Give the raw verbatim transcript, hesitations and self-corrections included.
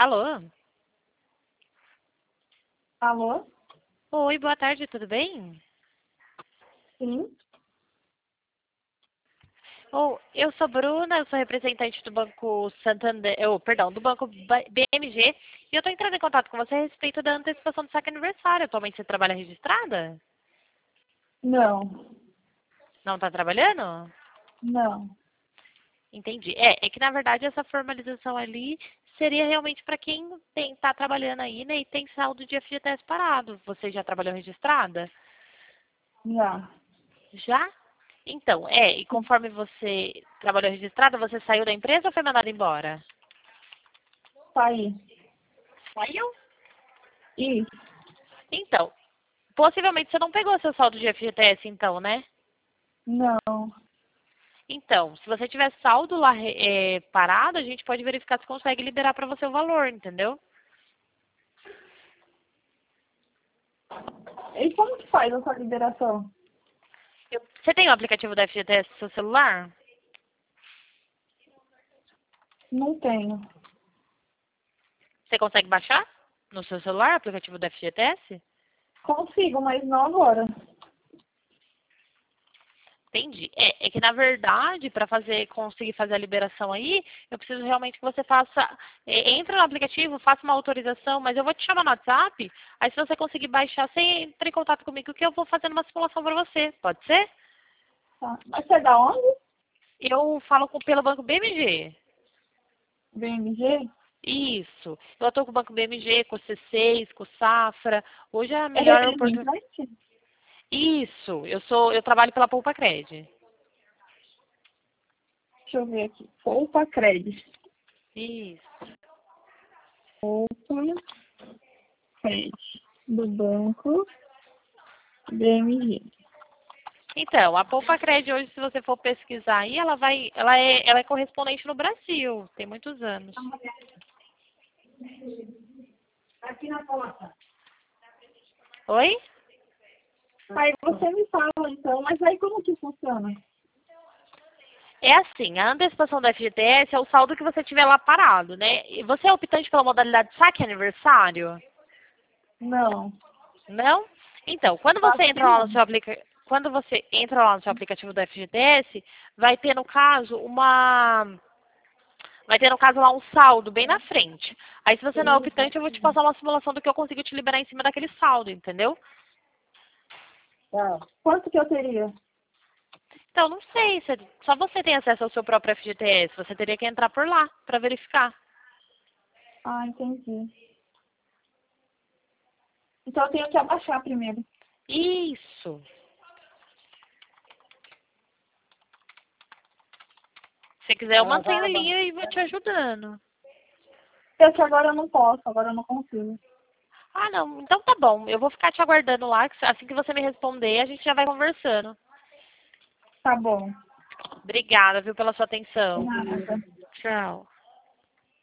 Alô? Alô? Oi, boa tarde, tudo bem? Sim. Oh, eu sou Bruna, eu sou representante do Banco Santander, oh, perdão, do Banco B- BMG, e eu estou entrando em contato com você a respeito da antecipação do saque aniversário. Atualmente você trabalha registrada? Não. Não está trabalhando? Não. Entendi. É, é que na verdade essa formalização ali seria realmente para quem está trabalhando aí, né, e tem saldo de F G T S parado. Você já trabalhou registrada? Já. Já? Então, é, e conforme você trabalhou registrada, você saiu da empresa ou foi mandada embora? Saí. Saiu? Isso. Então, possivelmente você não pegou seu saldo de F G T S então, né? Não. Então, se você tiver saldo lá é, parado, a gente pode verificar se consegue liberar para você o valor, entendeu? E como que faz essa liberação? Eu- Você tem o aplicativo da F G T S no seu celular? Não tenho. Você consegue baixar no seu celular o aplicativo da F G T S? Consigo, mas não agora. Entendi. É, é que, na verdade, para fazer, conseguir fazer a liberação aí, eu preciso realmente que você faça, é, entre no aplicativo, faça uma autorização, mas eu vou te chamar no WhatsApp, aí se você conseguir baixar, você entra em contato comigo que eu vou fazendo uma simulação para você. Pode ser? Tá. Mas você é da onde? Eu falo com, pelo Banco B M G. B M G? Isso. Eu estou com o Banco B M G, com o C seis, com o Safra. Hoje é a É melhor oportunidade. representante? Isso. Eu sou, eu trabalho pela Poupa Cred. Deixa eu ver aqui. Poupa Crédito. Isso. Poupa Crédito. Do banco B M G. Então, a Poupa Cred hoje, se você for pesquisar aí, ela vai, ela é, ela é correspondente no Brasil, tem muitos anos. Aqui na porta. Oi? Aí você me fala então, mas aí como que funciona? É assim, a antecipação da F G T S é o saldo que você tiver lá parado, né? E você é optante pela modalidade saque aniversário? Não. Não? Então, quando você Acho que entra lá no não. seu aplica... quando você entra lá no seu aplicativo da F G T S, vai ter no caso uma vai ter no caso lá um saldo bem na frente. Aí se você não é optante, eu vou te passar uma simulação do que eu consigo te liberar em cima daquele saldo, entendeu? Tá. Quanto que eu teria? Então, não sei, você- só você tem acesso ao seu próprio F G T S, você teria que entrar por lá para verificar. Ah, entendi. Então eu tenho que abaixar primeiro. Isso. Se quiser, eu mantenho a linha e vou te ajudando. Eu que agora eu não posso, agora eu não consigo. Ah, não, então tá bom. Eu vou ficar te aguardando lá, que assim que você me responder, a gente já vai conversando. Tá bom. Obrigada, viu, pela sua De atenção. nada. Tchau.